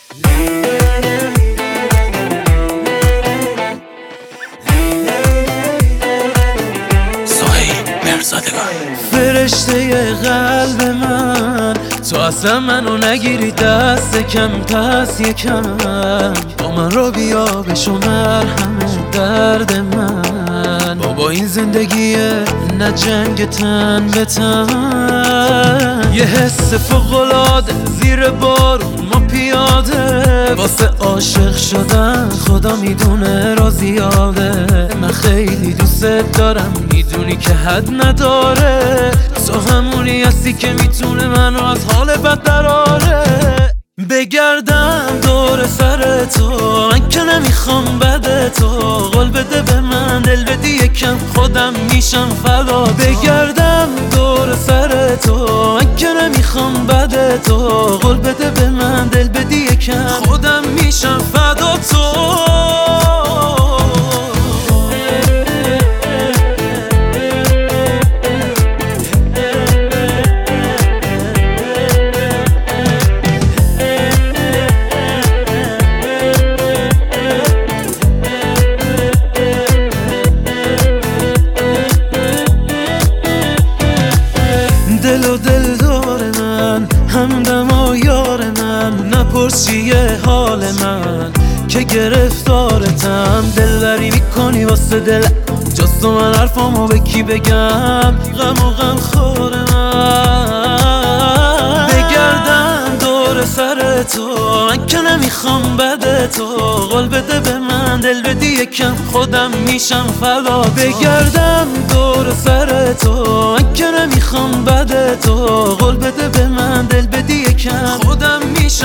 فرشته قلب من، تو اصلا منو نگیری دست کم، پس یکم با من رو بیا بشو مرهم درد من. بابا این زندگیه نه جنگ تن به تن، یه حس فوق‌العاده زیر بارون ما پیاده، واسه عاشق شدن خدا میدونه رازیاده. من خیلی دوست دارم، میدونی که حد نداره، تو همونی هستی که میتونه منو از حال بد دراره. بگردم دور سر تو، من که نمیخوام بده تو، قول بده به من دل بدی یکم، خودم میشم فدا. بگردم دور سر تو، من که نمیخوام بده تو، قول بده به من دل بدی یکم، خودم میشم فدا تو. دل و دل دار من، همدم و یار من، نپرس چیه حال من که گرفتارتم. دلبری میکنی واسه دل، جز تو من حرفامو به کی بگم، غم و غم خور من. بگردم دور سر تو، من که نمیخوام بده تو، قول بده به من دل بدی یکم، خودم میشم فدا. بگردم دور سر تو، من که نمیخوام بده تو، قول بده به من دل بدی یکم، خودم میشم